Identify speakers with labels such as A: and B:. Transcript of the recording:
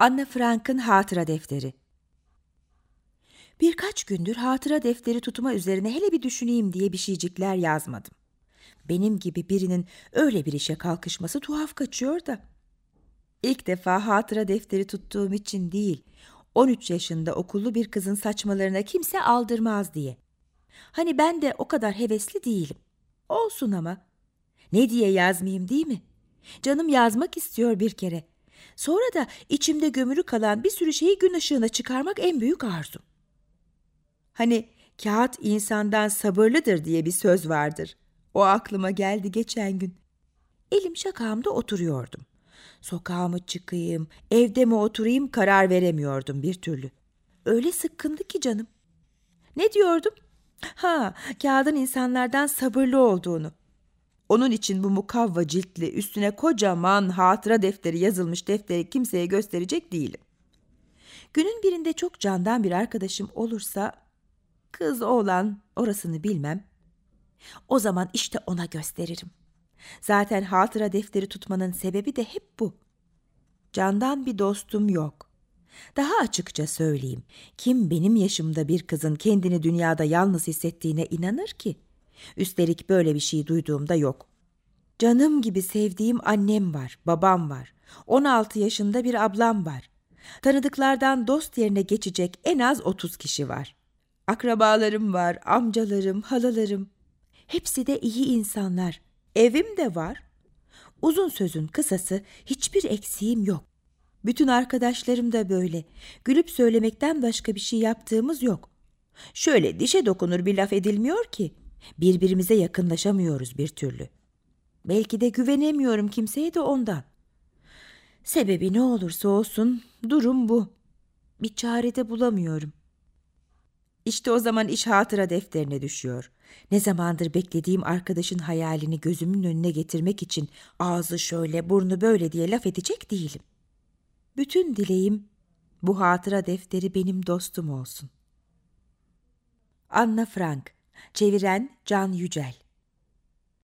A: Anne Frank'ın hatıra defteri. Birkaç gündür hatıra defteri tutma üzerine hele bir düşüneyim diye bir şeycikler yazmadım. Benim gibi birinin öyle bir işe kalkışması tuhaf kaçıyor da. İlk defa hatıra defteri tuttuğum için değil, 13 yaşında okullu bir kızın saçmalarına kimse aldırmaz diye. Hani ben de o kadar hevesli değilim. Olsun ama. Ne diye yazmayayım, değil mi? Canım yazmak istiyor bir kere. Sonra da içimde gömülü kalan bir sürü şeyi gün ışığına çıkarmak en büyük arzum. Hani kağıt insandan sabırlıdır diye bir söz vardır. O aklıma geldi geçen gün. Elim şakağımda oturuyordum. Sokağa mı çıkayım, evde mi oturayım karar veremiyordum bir türlü. Öyle sıkkındı ki canım. Ne diyordum? Kağıdın insanlardan sabırlı olduğunu. Onun için bu mukavva ciltli, üstüne kocaman hatıra defteri yazılmış defteri kimseye gösterecek değilim. Günün birinde çok candan bir arkadaşım olursa, kız oğlan orasını bilmem, o zaman işte ona gösteririm. Zaten hatıra defteri tutmanın sebebi de hep bu. Candan bir dostum yok. Daha açıkça söyleyeyim, kim benim yaşımda bir kızın kendini dünyada yalnız hissettiğine inanır ki? Üstelik böyle bir şey duyduğumda yok. Canım gibi sevdiğim annem var, babam var. 16 yaşında bir ablam var. Tanıdıklardan dost yerine geçecek en az 30 kişi var. Akrabalarım var, amcalarım, halalarım. Hepsi de iyi insanlar. Evim de var. Uzun sözün kısası, hiçbir eksiğim yok. Bütün arkadaşlarım da böyle. Gülüp söylemekten başka bir şey yaptığımız yok. Şöyle dişe dokunur bir laf edilmiyor ki. Birbirimize yakınlaşamıyoruz bir türlü. Belki de güvenemiyorum kimseye de ondan. Sebebi ne olursa olsun durum bu. Bir çare de bulamıyorum. İşte o zaman iş hatıra defterine düşüyor. Ne zamandır beklediğim arkadaşın hayalini gözümün önüne getirmek için ağzı şöyle, burnu böyle diye laf edecek değilim. Bütün dileğim bu hatıra defteri benim dostum olsun. Anne Frank, çeviren Can Yücel.